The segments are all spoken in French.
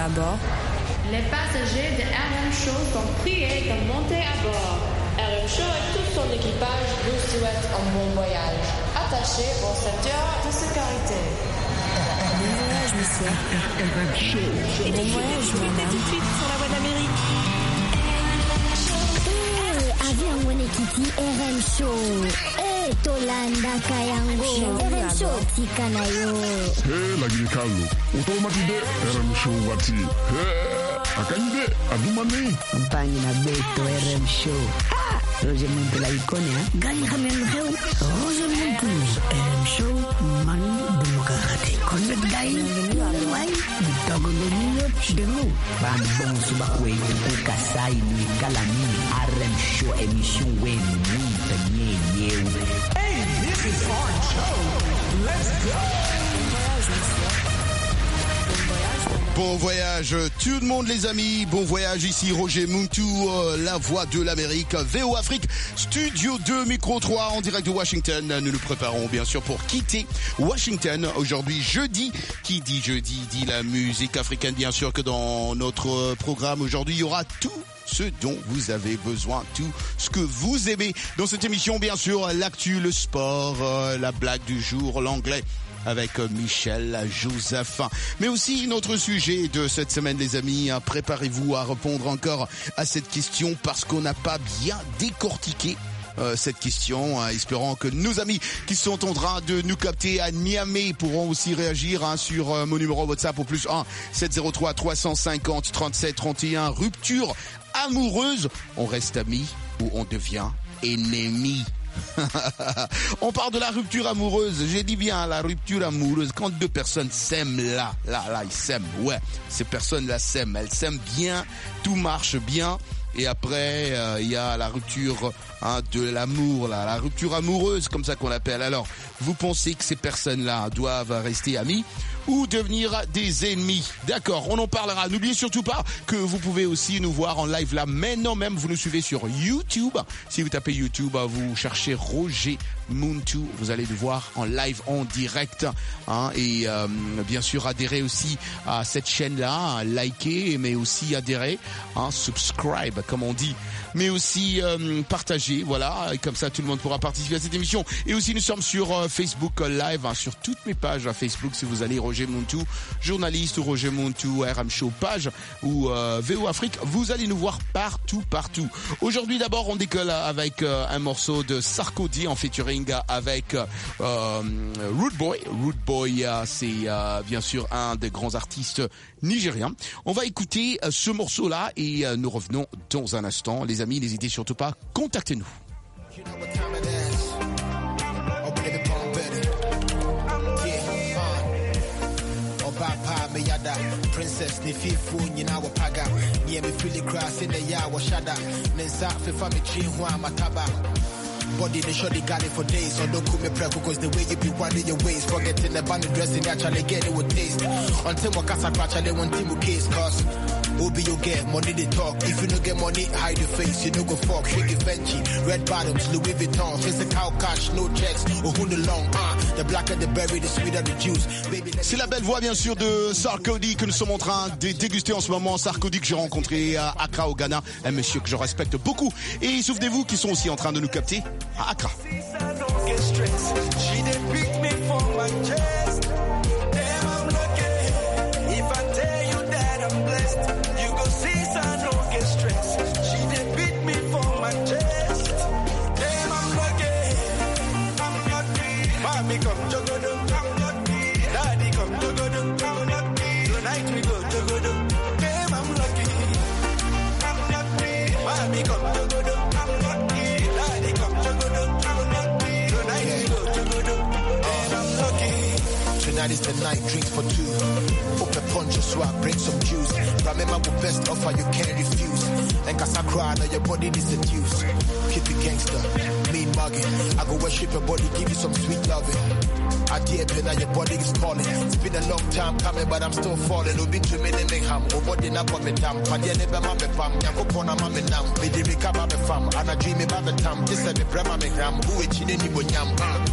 à bord. Les passagers de RM Show sont priés de monter à bord. RM Show et tout son équipage vous souhaitent un bon voyage. Attachez vos ceintures de sécurité. Bon voyage, monsieur. RM Show. Bon voyage, madame. Tout de suite sur la voie d'Amérique. Avion Wenekiti RM Show. Tolanda Kayango. RM Show Tikanayo. Lagi Carlo. Automatide RM Show wati. Akande adumani. Compagnie na Beto RM Show. Roger Muntu la icône, hein? Gani Hamel Heu. Roger Muntu. RM Show man demokrati. Convect dai. Wai. Ditogo domino demo. Bambon subakwe ukasai ni kalami. RM Show émission wen muito nye. Hey, this is our show. Let's go. Bon voyage tout le monde les amis, bon voyage ici Roger Muntu, la voix de l'Amérique, VO Afrique, Studio 2, Micro 3 en direct de Washington. Nous nous préparons bien sûr pour quitter Washington aujourd'hui jeudi. Qui dit jeudi dit la musique africaine, bien sûr que dans notre programme aujourd'hui il y aura tout ce dont vous avez besoin, tout ce que vous aimez dans cette émission, bien sûr l'actu, le sport, la blague du jour, l'anglais avec Michel Joseph. Mais aussi notre sujet de cette semaine les amis, préparez-vous à répondre encore à cette question parce qu'on n'a pas bien décortiqué cette question, espérant que nos amis qui sont en train de nous capter à Niamey pourront aussi réagir sur mon numéro WhatsApp au +1 703 350 37 31. Rupture amoureuse, on reste amis ou on devient ennemi? On parle de la rupture amoureuse. J'ai dit bien la rupture amoureuse. Quand deux personnes s'aiment là, ils s'aiment. Ouais, ces personnes-là s'aiment. Elles s'aiment bien, tout marche bien. Et après, il y a la rupture de l'amour, là, la rupture amoureuse, comme ça qu'on l'appelle. Alors, vous pensez que ces personnes-là doivent rester amies ou devenir des ennemis? D'accord, on en parlera. N'oubliez surtout pas que vous pouvez aussi nous voir en live là. Maintenant même, vous nous suivez sur YouTube. Si vous tapez YouTube, vous cherchez Roger Muntu, vous allez le voir en live, en direct. Et bien sûr, adhérez aussi à cette chaîne-là, likez, mais aussi adhérez, subscribe, comme on dit. Mais aussi partagez, voilà, et comme ça tout le monde pourra participer à cette émission. Et aussi nous sommes sur Facebook Live, sur toutes mes pages à Facebook. Si vous allez Roger Muntu, journaliste ou Roger Muntu, RM Show page ou VO Afrique, vous allez nous voir partout. Aujourd'hui d'abord on décolle avec un morceau de Sarkodie en featuring avec Rude Boy. Rude Boy, c'est bien sûr un des grands artistes nigériens. On va écouter ce morceau-là et nous revenons dans un instant. Les amis, n'hésitez surtout pas, contactez-nous. Princess ni fifu nyina wapaga nie me feel grass in the ya washada nensa fefa me chi ho amataba body they sure they got it for days so don't come me preko cause the way you be winding your waist forgetting the band dressing actually get it with taste until wakasa actually want team case cause Obi you get money they talk if you no get money hide your face you no go fuck shake it Fenty red bottoms Louis Vuitton physical cash no checks or who the long the blacker the berry the sweeter the juice baby. C'est la belle voix bien sûr de Sarkodie que nous sommes en train de déguster en ce moment. Sarkodie que j'ai rencontré à Accra au Ghana, un monsieur que je respecte beaucoup. Et souvenez-vous qu'ils sont aussi en train de nous capter à Accra. Tonight is the night, drinks for two. Open punch or swap, bring some juice. Remember the best offer you can't refuse. And cause I cry, now your body is seduced. Keep it gangster, mean mugging. I go worship your body, give you some sweet loving. I dear pen, now your body is calling. It's been a long time coming, but I'm still falling. Obi to me in Mingham, over the nap of me dam. But yeah, never my fam, Yanko Pona Mammy Nam. Made the recover my fam, and I dream about the tam. This is the Brahma Megram, who is in any bunyam. I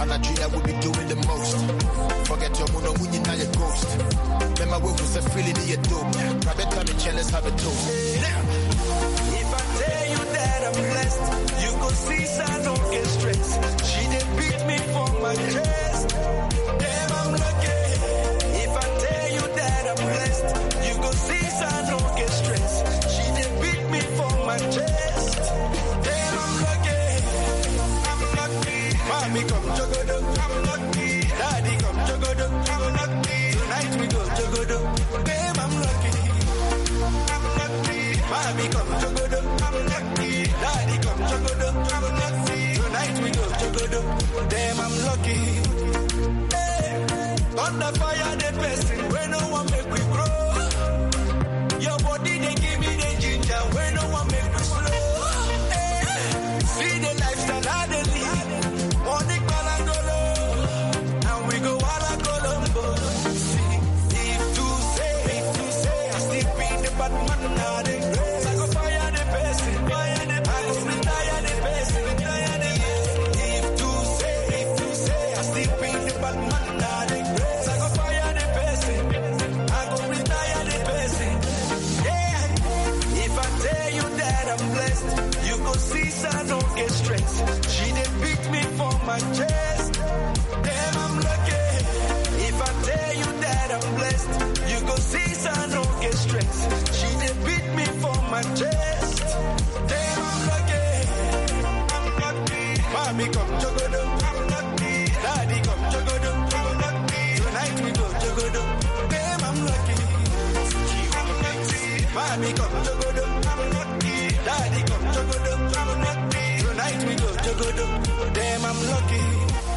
And I dream that we'll be doing the most. Forget your mono when you now your ghost. Remember we was a feeling in your dope. Private time and jealous have a toast. If I tell you that I'm blessed, you go see so I don't get stressed. She did beat me for my chest. Damn, I'm lucky. If I tell you that I'm blessed, you go see so I don't get stressed. She did beat me for my chest. Damn, I'm lucky. I'm lucky. Mommy come jogodo, I'm lucky. Daddy come jogodo, I'm lucky. Tonight we go jogodo. Damn, I'm lucky. I'm lucky. Mommy come jogodo, I'm lucky. Daddy come jogodo, I'm lucky. Tonight we go jogodo. Damn, I'm lucky. Hey, thunder fire the person when no one make we grow. Your body they give me the ginger when no one make we slow. Hey, see the lifestyle I they live. Money balangolo, and we go all a Colombo. See, if to say, I sleep in the Batman now they grace. I go fire the person, I go retire the person. If to say, I sleep in the Batman now they grace. I go fire the person, I go retire the person. Yeah, if I tell you that I'm blessed, you go see so I don't get stressed. She did beat me for my chest. Damn, I'm lucky. If I tell you that I'm blessed, you go see so I don't get stressed. She did beat me for my chest. Damn, I'm lucky. I'm lucky. Mommy come jogodo, I'm lucky. Daddy come jogodo, I'm lucky. Tonight we go jogodo. Damn, I'm lucky. I'm lucky. Mommy come jogodo, I'm lucky. Daddy come jogodo, I'm lucky. Tonight we go jogodo. Damn, I'm lucky.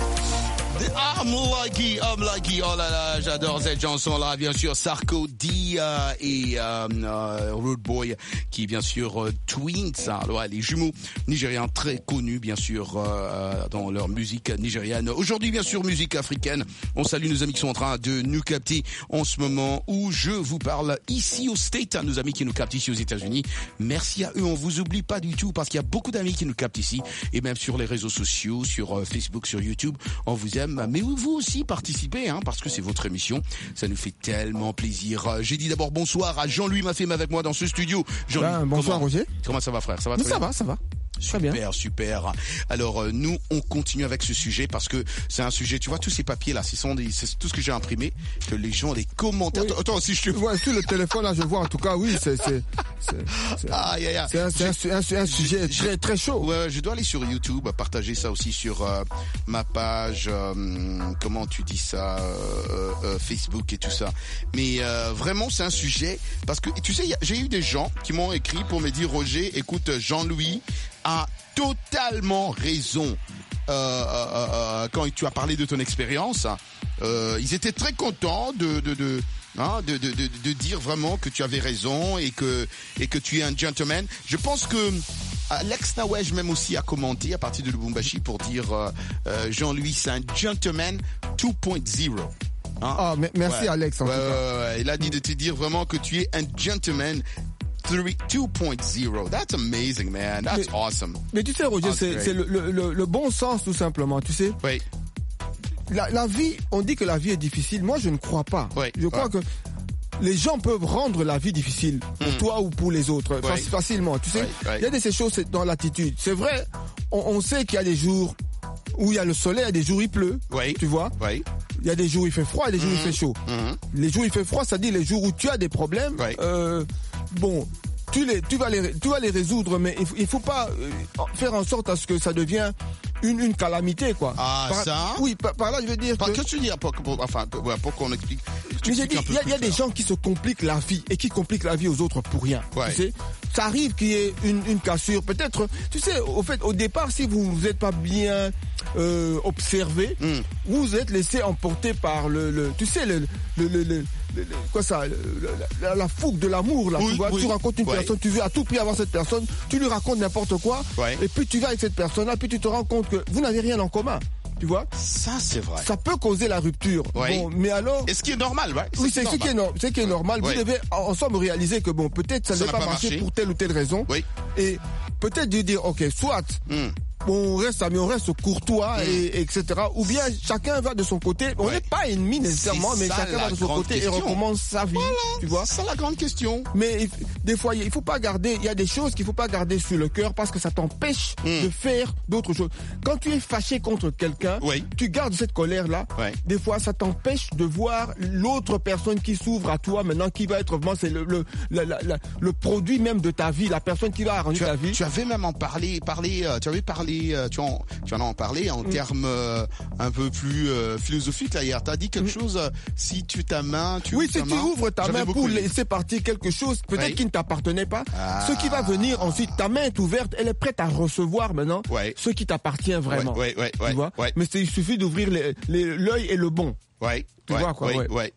I'm lucky. Oh là là, j'adore cette chanson-là. Bien sûr, Sarko D et Rude Boy, qui bien sûr twins, ouais, les jumeaux nigériens très connus, bien sûr, dans leur musique nigériane. Aujourd'hui, bien sûr, musique africaine. On salue nos amis qui sont en train de nous capter en ce moment où je vous parle ici au State, nos amis qui nous captent ici aux États-Unis. Merci à eux, on vous oublie pas du tout parce qu'il y a beaucoup d'amis qui nous captent ici et même sur les réseaux sociaux, sur Facebook, sur YouTube. On vous aime, mais vous aussi participez, hein, parce que c'est votre émission. Ça nous fait tellement plaisir. J'ai dit d'abord bonsoir à Jean-Louis Maffem avec moi dans ce studio. Bonsoir Roger. Comment ça va, frère? Ça va très bien? Ça va. Super, super. Alors nous, on continue avec ce sujet parce que c'est un sujet. Tu vois tous ces papiers là, c'est tout ce que j'ai imprimé, que les gens, les commentaires. Oui. Attends, si je te vois sur le téléphone là, je vois en tout cas, oui, c'est un sujet très très chaud. Ouais, je dois aller sur YouTube, partager ça aussi sur ma page. Comment tu dis ça, Facebook et tout ça. Mais vraiment, c'est un sujet parce que tu sais, j'ai eu des gens qui m'ont écrit pour me dire Roger, écoute, Jean-Louis a totalement raison quand tu as parlé de ton expérience. Ils étaient très contents de dire vraiment que tu avais raison et que tu es un gentleman. Je pense que Alex Nawej même aussi a commenté à partir de Lubumbashi pour dire Jean-Louis c'est un gentleman 2.0. Hein? Merci ouais. Alex en tout cas. Il a dit de te dire vraiment que tu es un gentleman 2.0. That's amazing, man. That's awesome. Mais tu sais, Roger, c'est le bon sens, tout simplement. Tu sais, oui. La vie, on dit que la vie est difficile. Moi, je ne crois pas. Oui. Je crois que les gens peuvent rendre la vie difficile pour toi ou pour les autres facilement. Tu sais, il y a de ces choses dans l'attitude. C'est vrai, on sait qu'il y a des jours où il y a le soleil, il y a des jours où il pleut. Tu vois. Il y a des jours où il fait froid, il y a des jours où il fait chaud. Les jours où il fait froid, c'est-à-dire les jours où tu as des problèmes. Bon, tu vas les résoudre, mais il faut pas faire en sorte à ce que ça devienne une calamité, quoi. Oui, par là, je veux dire que tu dis pour qu'on explique. Il y a des gens qui se compliquent la vie et qui compliquent la vie aux autres pour rien. Tu sais, ça arrive qu'il y ait une cassure. Peut-être, tu sais, au départ, si vous n'êtes pas bien observé, vous êtes laissé emporter par la fougue de l'amour là, tu vois, tu rencontres une personne, tu veux à tout prix avoir cette personne, tu lui racontes n'importe quoi, et puis tu vas avec cette personne là, puis tu te rends compte que vous n'avez rien en commun. Tu vois? Ça, c'est vrai. Ça peut causer la rupture. Bon, mais alors. Et ce qui est normal, Oui, c'est ce qui est normal. Vous devez ensemble réaliser que bon, peut-être ça n'a pas marché pour telle ou telle raison. Et peut-être de dire, ok, soit on reste amis, on reste courtois, et etc. Ou bien chacun va de son côté. On n'est pas ennemis nécessairement, mais chacun va de son côté et recommence sa vie. Voilà, tu vois. C'est ça la grande question. Mais des fois, il faut pas garder. Il y a des choses qu'il faut pas garder sur le cœur parce que ça t'empêche de faire d'autres choses. Quand tu es fâché contre quelqu'un, tu gardes cette colère là. Des fois, ça t'empêche de voir l'autre personne qui s'ouvre à toi maintenant, qui va être vraiment c'est le produit même de ta vie, la personne qui va arranger ta vie. Tu avais même tu en as parlé en termes un peu plus philosophiques là hier. T'as dit quelque chose, si tu ta main, tu ouvres ta main pour laisser partir quelque chose peut-être qui ne t'appartenait pas, ce qui va venir ensuite, ta main est ouverte, elle est prête à recevoir maintenant ce qui t'appartient vraiment. Tu vois. Mais il suffit d'ouvrir l'œil et le bon. Tu vois quoi.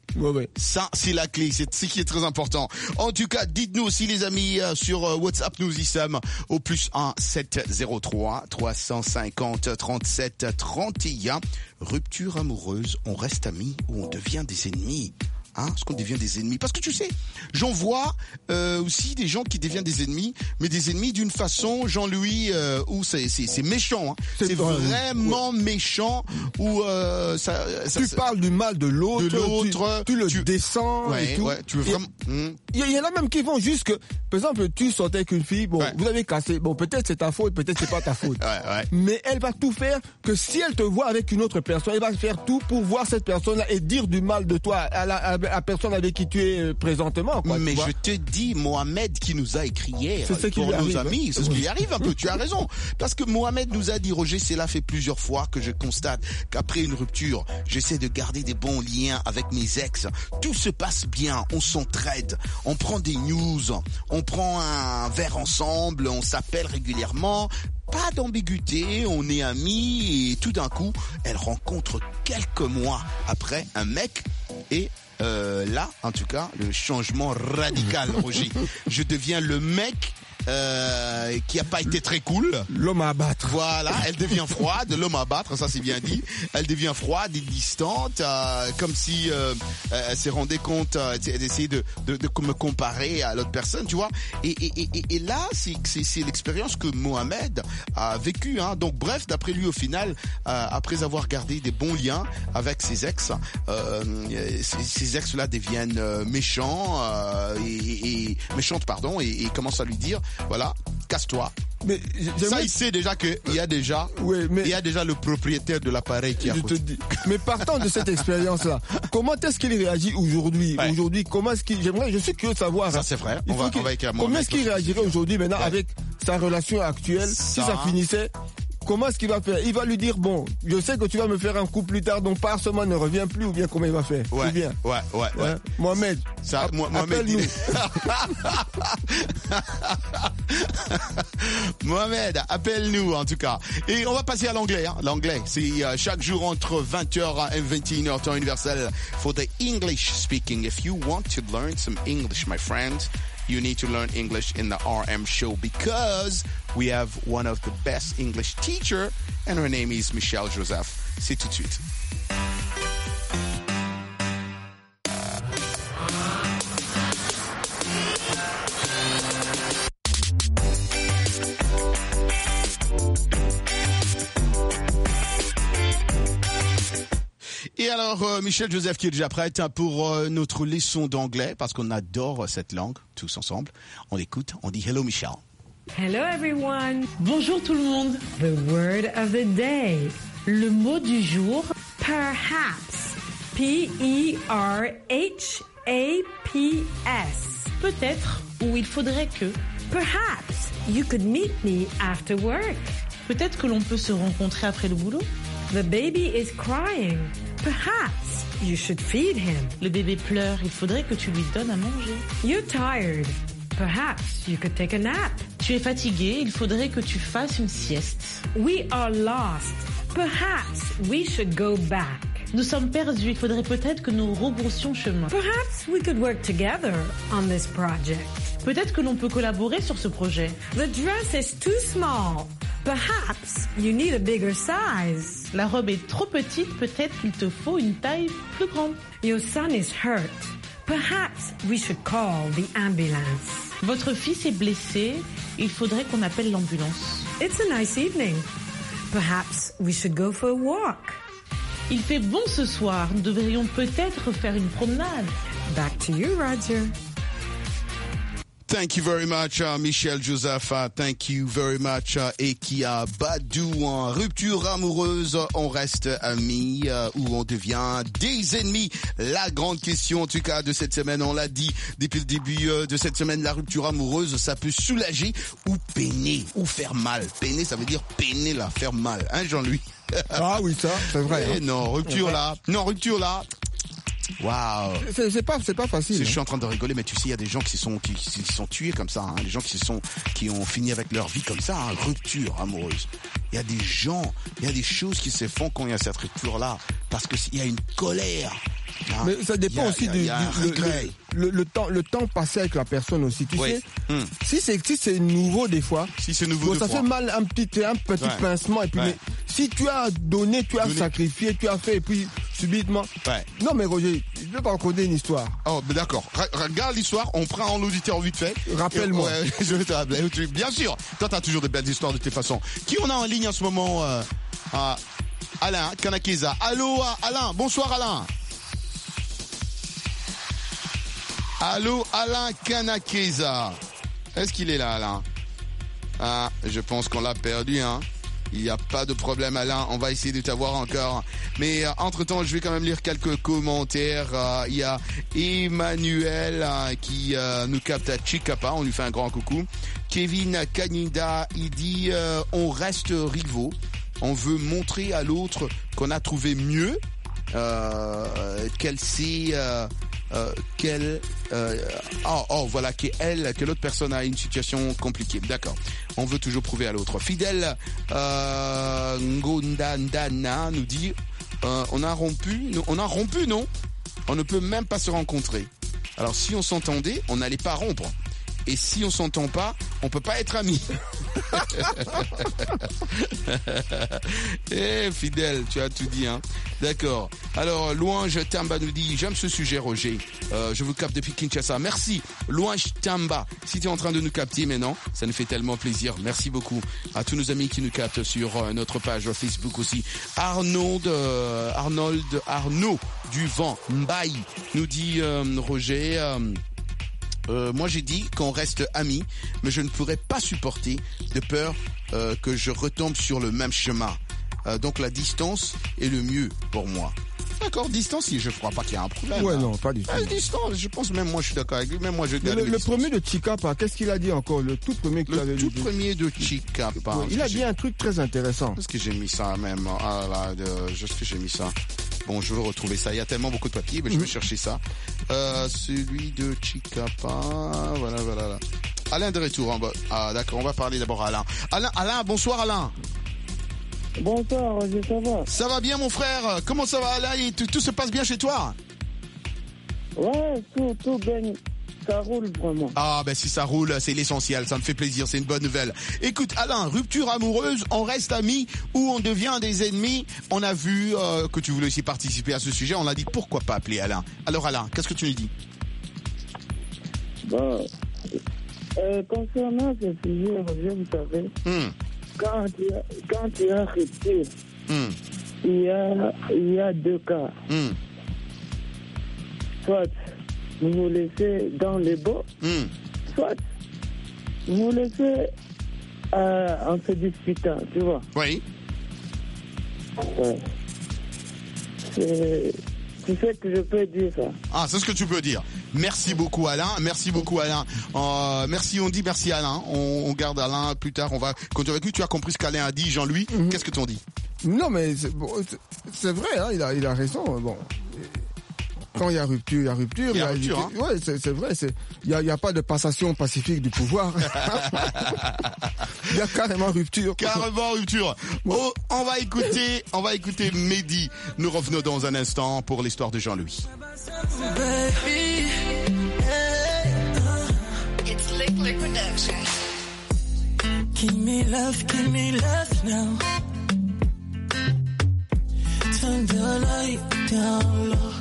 Ça, c'est la clé, c'est ce qui est très important. En tout cas, dites-nous aussi les amis sur WhatsApp, nous y sommes au +1 703 350 37 31. Rupture amoureuse, on reste amis ou on devient des ennemis? Est-ce qu'on devient des ennemis? Parce que tu sais, j'en vois aussi des gens qui deviennent des ennemis, mais des ennemis d'une façon, Jean-Louis, où c'est méchant. C'est vraiment méchant. Où tu parles du mal de l'autre, tu le descends et tout. Tu veux vraiment. Il y en a même qui vont jusque, par exemple, tu sortais avec une fille, vous avez cassé, peut-être c'est ta faute, peut-être c'est pas ta faute. Mais elle va tout faire que si elle te voit avec une autre personne, elle va faire tout pour voir cette personne-là et dire du mal de toi à la personne avec qui tu es présentement. Mais je te dis, Mohamed qui nous a écrit hier pour nos amis, c'est ce qui lui arrive un peu, tu as raison. Parce que Mohamed nous a dit, Roger, cela fait plusieurs fois que je constate qu'après une rupture, j'essaie de garder des bons liens avec mes ex. Tout se passe bien, on s'entraide, on prend des news, on prend un verre ensemble, on s'appelle régulièrement. Pas d'ambiguïté, on est amis et tout d'un coup, elle rencontre quelques mois après un mec et là, en tout cas, le changement radical, Roger. Je deviens le mec qui a pas été très cool. L'homme à abattre. Voilà, elle devient froide, l'homme à abattre, ça c'est bien dit. Elle devient froide et distante, comme si elle s'est rendue compte, elle essayait de me comparer à l'autre personne, tu vois. Et là, c'est l'expérience que Mohamed a vécue. Donc bref, d'après lui, au final, après avoir gardé des bons liens avec ses ex, ces ex-là deviennent méchants et méchantes, pardon, et commencent à lui dire, voilà, casse-toi. Mais ça, il sait déjà qu'il y a déjà, il y a déjà le propriétaire de l'appareil qui a. Je te dis. Mais partant de cette expérience-là, comment est-ce qu'il réagit aujourd'hui? Aujourd'hui, comment est-ce qu'il, je suis curieux de savoir. Ça c'est vrai. Comment est-ce qu'il réagirait aujourd'hui maintenant avec sa relation actuelle si ça finissait? Comment est-ce qu'il va faire? Il va lui dire, bon, je sais que tu vas me faire un coup plus tard, donc par semaine ne reviens plus, ou bien comment il va faire? Ouais. Mohamed, appelle-nous. Mohamed, appelle-nous en tout cas. Et on va passer à l'anglais. L'anglais, c'est chaque jour entre 20h et 21h, temps universel, for the English speaking. If you want to learn some English, my friends, you need to learn English in the RM show because we have one of the best English teacher and her name is Michelle Joseph. C'est tout de suite. Et alors, Michelle Joseph qui est déjà prête pour notre leçon d'anglais parce qu'on adore cette langue, tous ensemble. On écoute, on dit hello Michelle. Hello everyone. Bonjour tout le monde. The word of the day. Le mot du jour, perhaps. P-E-R-H-A-P-S. Peut-être, ou il faudrait que. Perhaps you could meet me after work. Peut-être que l'on peut se rencontrer après le boulot. The baby is crying. Perhaps you should feed him. Le bébé pleure, il faudrait que tu lui donnes à manger. You're tired. Perhaps you could take a nap. Tu es fatigué, il faudrait que tu fasses une sieste. We are lost. Perhaps we should go back. Nous sommes perdus, il faudrait peut-être que nous rebroussions chemin. Perhaps we could work together on this project. Peut-être que l'on peut collaborer sur ce projet. The dress is too small. Perhaps you need a bigger size. La robe est trop petite, peut-être qu'il te faut une taille plus grande. Your son is hurt. Perhaps we should call the ambulance. Votre fils est blessé, il faudrait qu'on appelle l'ambulance. It's a nice evening. Perhaps we should go for a walk. Il fait bon ce soir. Nous devrions peut-être faire une promenade. Back to you, Roger. Thank you very much, Michel Joseph. Thank you very much, Ekia Badou. Rupture amoureuse, on reste amis ou on devient des ennemis. La grande question, en tout cas, de cette semaine, on l'a dit depuis le début de cette semaine, la rupture amoureuse, ça peut soulager ou peiner ou faire mal. Peiner, ça veut dire peiner là, faire mal. Hein, Jean-Louis? Ah oui, ça, c'est vrai. Eh non, rupture là. Non, rupture là. Waouh. C'est pas facile. Je suis en train de rigoler, mais tu sais, il y a des gens qui sont tués comme ça, hein, des gens qui ont fini avec leur vie comme ça, hein, rupture amoureuse. Il y a des gens, il y a des choses qui se font quand il y a cette rupture-là, parce que il y a une colère. Hein, mais ça dépend aussi le temps passé avec la personne aussi. Tu sais, si c'est nouveau des fois, ça fait mal un petit pincement et puis mais si tu as donné, tu as sacrifié, tu as fait et puis subitement. Non mais Roger, je ne vais pas raconter une histoire. Oh, ben d'accord. Regarde l'histoire, on prend en auditeur vite fait. Rappelle-moi. Je vais te rappeler. Bien sûr. Toi, t'as toujours des belles histoires de tes façons. Qui on a en ligne en ce moment? Alain Kanakeza. Allô, Alain. Bonsoir, Alain. Allô, Alain Kanakeza. Est-ce qu'il est là, Alain? Ah, je pense qu'on l'a perdu, hein. Il n'y a pas de problème, Alain. On va essayer de t'avoir encore. Mais entre-temps, je vais quand même lire quelques commentaires. Il y a Emmanuel qui nous capte à Chicapa. On lui fait un grand coucou. Kevin Kanida, il dit on reste rivaux. On veut montrer à l'autre qu'on a trouvé mieux. Qu'elle sait... voilà, que l'autre personne a une situation compliquée. D'accord. On veut toujours prouver à l'autre. Fidèle Ngondandana nous dit on a rompu, non? On ne peut même pas se rencontrer. Alors si on s'entendait, on n'allait pas rompre. Et si on s'entend pas, on peut pas être amis. Eh, Fidèle, tu as tout dit, hein. D'accord. Alors, Louange Tamba nous dit, j'aime ce sujet, Roger. Je vous capte depuis Kinshasa. Merci, Louange Tamba. Si tu es en train de nous capter maintenant, ça nous fait tellement plaisir. Merci beaucoup à tous nos amis qui nous captent sur notre page Facebook aussi. Arnaud du Vent Mbaye nous dit, Roger, moi j'ai dit qu'on reste amis, mais je ne pourrais pas supporter de peur que je retombe sur le même chemin. Donc la distance est le mieux pour moi. D'accord, distance, je ne crois pas qu'il y a un problème. Ouais, non, pas du tout. Distance, je pense même moi je suis d'accord avec lui, même moi je gagne. Le premier de Chicapa, qu'est-ce qu'il a dit encore? Le tout premier qu'il avait dit. Le tout premier de Chicapa. Il a dit un truc très intéressant. Est-ce que j'ai mis ça même? Ah là, est-ce que j'ai mis ça? Bon, je veux retrouver ça. Il y a tellement beaucoup de papiers, mais je vais chercher ça. Celui de Chicapa. Voilà. Alain de retour. Ah, d'accord, on va parler d'abord à Alain. Alain, bonsoir Alain. Bonsoir, Roger, ça va? Ça va bien, mon frère. Comment ça va, Alain? Tout se passe bien chez toi? Ouais, tout bien. Ça roule vraiment. Ah ben si ça roule, c'est l'essentiel, ça me fait plaisir, c'est une bonne nouvelle. Écoute Alain, rupture amoureuse, on reste amis ou on devient des ennemis? On a vu que tu voulais aussi participer à ce sujet, on a dit pourquoi pas appeler Alain. Alors Alain, qu'est-ce que tu nous dis? Bon, concernant ce sujet, vous savez, quand il y a rupture, il y a deux cas. Soit vous vous laissez dans les beaux, soit vous vous laissez en se disputant, tu vois. Oui. Ouais. C'est ce que je peux dire, ça. Ah, c'est ce que tu peux dire. Merci beaucoup Alain. Merci, on dit merci Alain. On garde Alain plus tard. On va continuer avec lui. Tu as compris ce qu'Alain a dit, Jean-Louis. Qu'est-ce que tu en dis? Non, mais c'est vrai, hein, il a raison. Bon. Quand il y a rupture, il y a rupture. Hein. Ouais, c'est vrai. Il y a pas de passation pacifique du pouvoir. Il y a carrément rupture. Carrément rupture. Oh, on va écouter Mehdi. Nous revenons dans un instant pour l'histoire de Jean-Louis. It's Lick Production. Give me love now. Turn the light down low.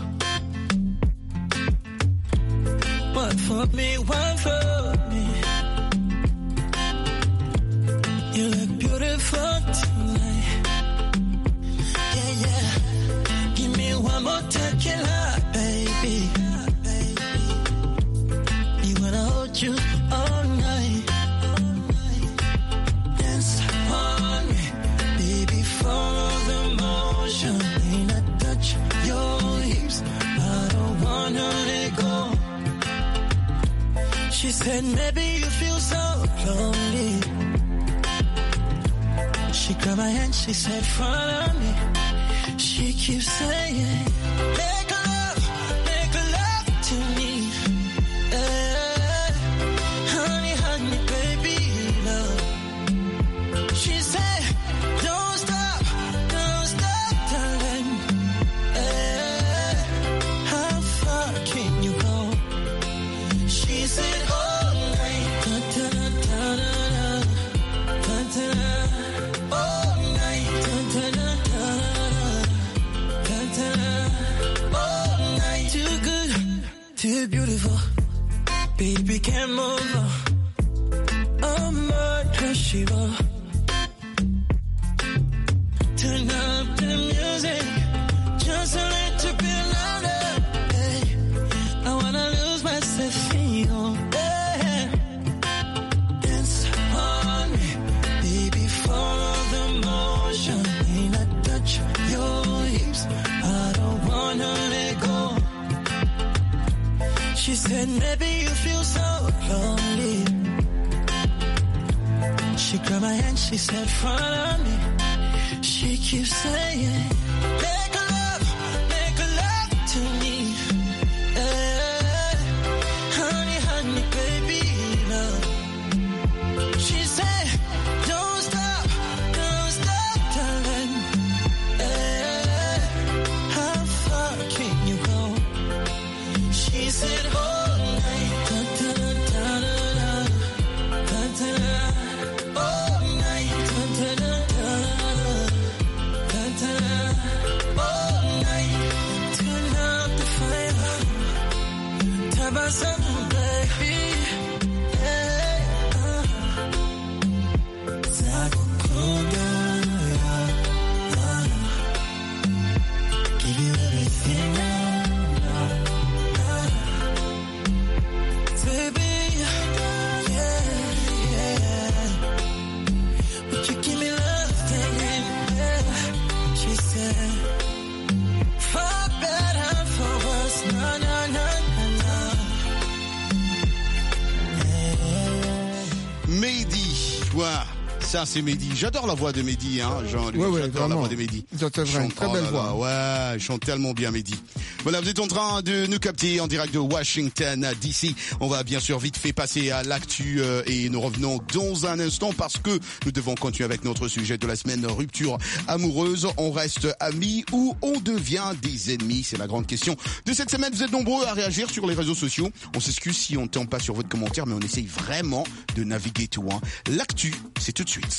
One for me, one for me. You look beautiful tonight. want you all night. Dance on me, baby, follow the motion. When I touch your hips, I don't wanna let go. She said, maybe you feel so lonely. She grabbed my hand, she said, follow me. She keeps saying, make love to me. Honey, honey, baby, love. She said, don't stop, darling. How far can you go? She said, all night. All night. All night. Too good, too beautiful. Baby, can't move on. I'm uncrushable. Turn up the music, just a little bit louder. Hey, I wanna lose myself in you. Hey, dance on me, baby, follow the motion. When I touch your hips, I don't wanna let go. She said, maybe you feel so lonely. She grabbed my hand, she said, follow me. She keeps saying, make love to me. Honey, honey, baby, love. She said, don't stop, darling. How far can you go? She said, all night. All night. All night. Turn up the fire. Tabasam, baby. Hey, Sakukuda, give you everything now. Baby, yeah. Would you give me love, then? She said, for better, for worse, no. Mehdi, ouais. Ça, c'est Mehdi. J'adore la voix de Mehdi, hein, Jean-Luc. Ouais, j'adore vraiment. la voix de Mehdi. C'est vrai, une très belle voix. Ouais, il chante tellement bien, Mehdi. Voilà, vous êtes en train de nous capter en direct de Washington, D.C. On va bien sûr vite fait passer à l'actu et nous revenons dans un instant parce que nous devons continuer avec notre sujet de la semaine, rupture amoureuse. On reste amis ou on devient des ennemis? C'est la grande question de cette semaine. Vous êtes nombreux à réagir sur les réseaux sociaux. On s'excuse si on ne tombe pas sur votre commentaire, mais on essaye vraiment de naviguer tout. Hein. L'actu, c'est tout de suite.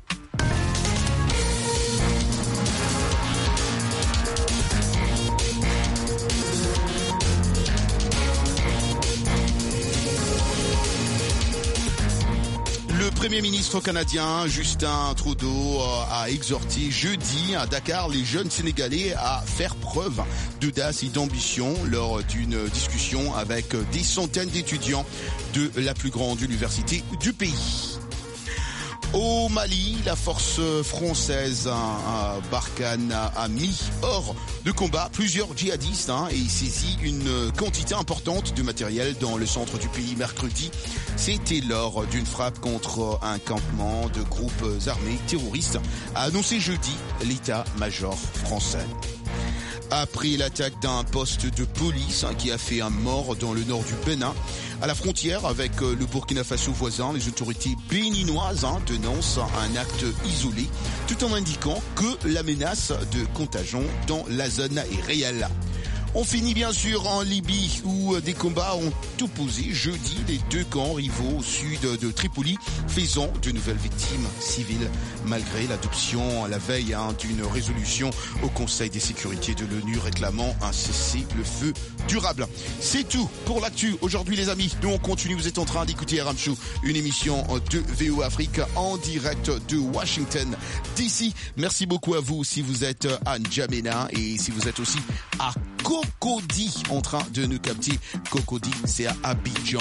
Le Premier ministre canadien Justin Trudeau a exhorté jeudi à Dakar les jeunes Sénégalais à faire preuve d'audace et d'ambition lors d'une discussion avec des centaines d'étudiants de la plus grande université du pays. Au Mali, la force française Barkhane a mis hors de combat plusieurs djihadistes et saisi une quantité importante de matériel dans le centre du pays mercredi. C'était lors d'une frappe contre un campement de groupes armés terroristes, a annoncé jeudi l'état-major français. Après l'attaque d'un poste de police qui a fait un mort dans le nord du Bénin, à la frontière avec le Burkina Faso voisin, les autorités béninoises dénoncent un acte isolé, tout en indiquant que la menace de contagion dans la zone est réelle. On finit bien sûr en Libye où des combats ont opposé jeudi les deux camps rivaux au sud de Tripoli, faisant de nouvelles victimes civiles malgré l'adoption à la veille d'une résolution au Conseil des sécurités de l'ONU réclamant un cessez-le-feu durable. C'est tout pour l'actu aujourd'hui les amis. Nous on continue, vous êtes en train d'écouter RM Show, une émission de VO Afrique en direct de Washington DC. Merci beaucoup à vous si vous êtes à N'Djamena et si vous êtes aussi à Cocody en train de nous capter. Cocody, c'est à Abidjan.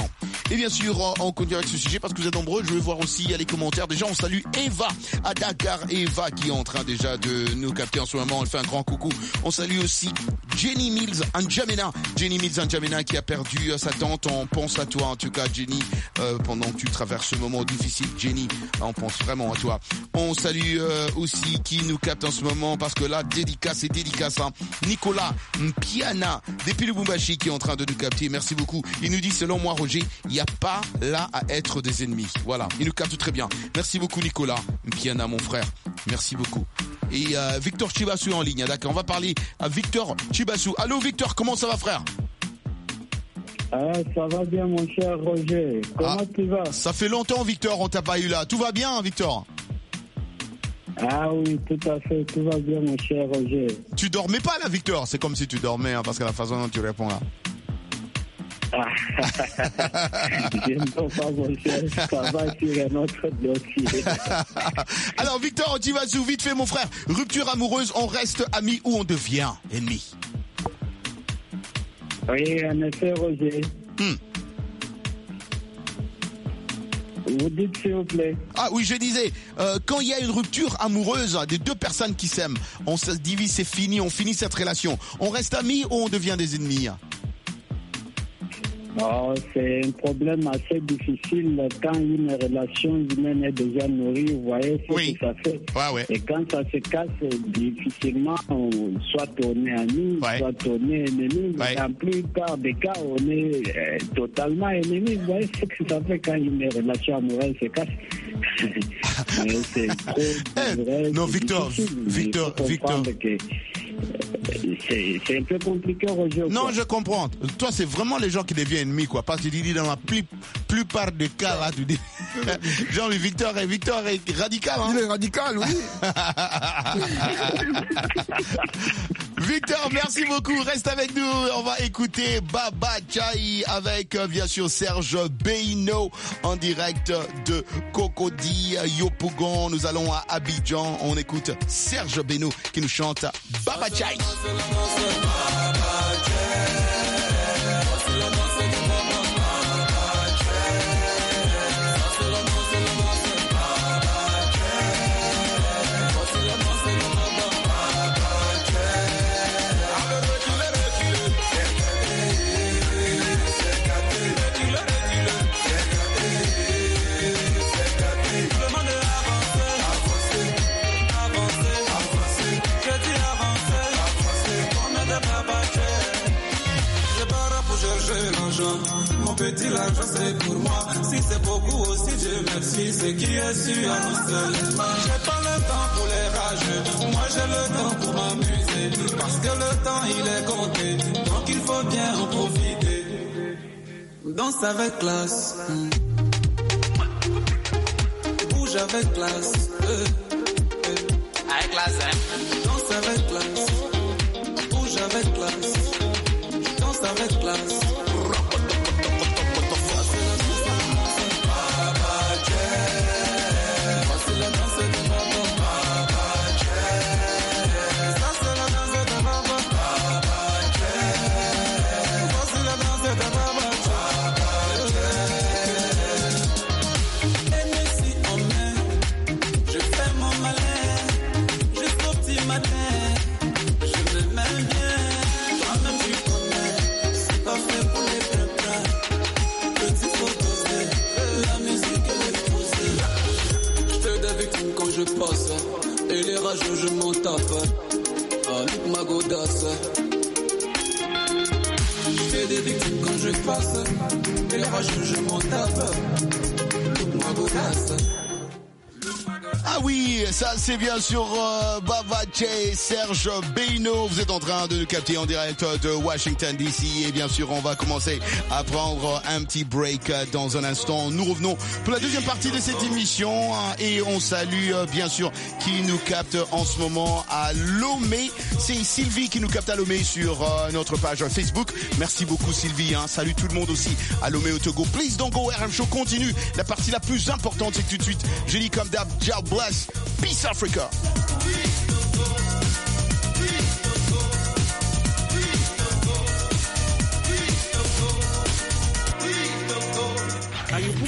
Et bien sûr, on continue avec ce sujet parce que vous êtes nombreux. Je vais voir aussi les commentaires. Déjà, on salue Eva à Dakar. Eva qui est en train déjà de nous capter en ce moment. Elle fait un grand coucou. On salue aussi Jenny Mills N'Djamena. Jenny Mills N'Djamena qui a perdu sa tante. On pense à toi en tout cas, Jenny, pendant que tu traverses ce moment difficile. Jenny, on pense vraiment à toi. On salue aussi qui nous capte en ce moment parce que là, dédicace et dédicace. Hein. Nicolas Mpiana depuis le Lubumbashi qui est en train de nous capter. Merci beaucoup. Il nous dit, selon moi, Roger, il n'y a pas là à être des ennemis. Voilà, il nous capte très bien. Merci beaucoup, Nicolas Mpiana, mon frère. Merci beaucoup. Et Victor Chibassou en ligne. D'accord, on va parler à Victor Chibassou. Allô, Victor, comment ça va, frère? Ça va bien, mon cher Roger. Comment tu vas? Ça fait longtemps, Victor, on t'a pas eu là. Tout va bien, Victor? Ah oui, tout à fait, tout va bien, mon cher Roger. Tu dormais pas là, Victor? C'est comme si tu dormais, hein, parce que la façon dont tu réponds là. Je ne peux pas, mon cher, ça va sur un autre dossier. Alors, Victor, tu vas vite fait, mon frère. Rupture amoureuse, on reste amis ou on devient ennemi? Oui, en effet, Roger. Vous dites, s'il vous plaît. Ah oui, je disais, quand il y a une rupture amoureuse des deux personnes qui s'aiment, on se divise, c'est fini, on finit cette relation. On reste amis ou on devient des ennemis? Oh, c'est un problème assez difficile quand une relation humaine est déjà nourrie, vous voyez ce que ça fait. Ouais. Et quand ça se casse, difficilement, soit on est amis, soit on est ennemi. Dans la plupart des cas, on est totalement ennemi. Vous voyez ce que ça fait quand une relation amoureuse se casse. C'est trop vrai. Non, Victor. C'est un peu compliqué, Roger. Non, je comprends. Toi, c'est vraiment les gens qui deviennent ennemis, quoi. Parce que tu dis dans la plupart des cas, là, tu dis. Genre, Victor est radical, hein. Il est radical, oui. Victor, merci beaucoup. Reste avec nous. On va écouter Baba Chai avec, bien sûr, Serge Beino en direct de Cocody, Yopougon. Nous allons à Abidjan. On écoute Serge Beino qui nous chante Baba Chai. Mon petit l'argent c'est pour moi. Si c'est beaucoup aussi, Dieu merci. C'est qui est sûr à nous seuls. J'ai pas le temps pour les rageux. Moi j'ai le temps pour m'amuser. Parce que le temps il est compté. Donc il faut bien en profiter. Danse avec classe. Bouge avec classe. Avec classe, hein. Danse avec classe. Bouge avec classe. Danse avec classe. Je passe et les rageux je m'en tape avec ma godasse. Je fais des victimes quand je passe et les rageux je m'en tape avec ma godasse. Ah oui, ça c'est bien sûr Baba Chai, Serge Beino. Vous êtes en train de nous capter en direct de Washington DC et bien sûr on va commencer à prendre un petit break dans un instant. Nous revenons pour la deuxième partie de cette émission et on salue bien sûr qui nous capte en ce moment à Lomé. C'est Sylvie qui nous capte à Lomé sur notre page Facebook. Merci beaucoup Sylvie. Salut tout le monde aussi à Lomé au Togo. Please don't go, RM Show continue. La partie la plus importante c'est que tout de suite, je dis comme d'hab, ciao, bless, peace Africa.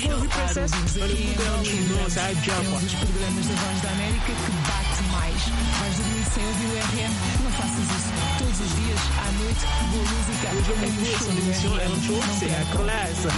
Close Process. Um dos programas da Voz da América que bate mais. Vais dormir sem ouvir o RM? Não faças isso. Todos os dias, à noite, boa música. RM Show, c'est la classe.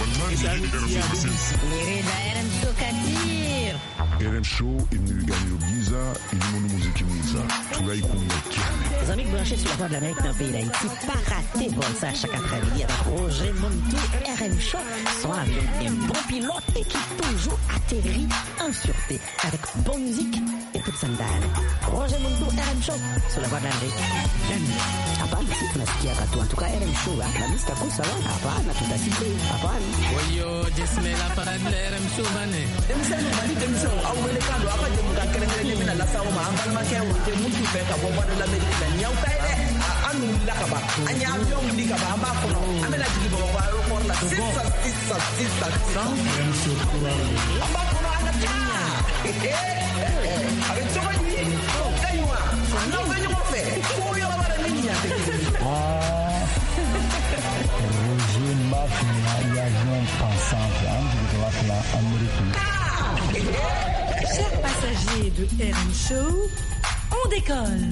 RM Show imnigani Giza ilimundo muziki mwiza tulaikumbukia. Les amis branchés sur la Voix de l'Amérique dans le pays d'Haïti, pas rater vol ça chaque après-midi avec Roger Montou, RM Show, son avion un bon pilote et qui toujours atterrit en sûreté avec bonne musique et coup de sandales. Roger Montou, RM Show sur la Voix de l'Amérique. Hapana, si tunasikia katu. En tout cas, RM Show, la mista kusa wana. Hapana, tutasikia. Hapana. Oyo, jismela parade la RM Show bane. Demisano bali demisano. Awelekando apa jemuka kelele mina la sawo ma angal ma kewo te mutu fe ka bomba de l'Amérique la nyaw kayde anu la ka ba anya avion di ka ba ma ko no amela jigi bo ba ro por la sissa amba ko ana ta avec ça va dire kaywa non venyo ko fe ko yo la bara mini ya te Roger Maf avion pensante de la Amérique. Chers passagers de RM Show, on décolle.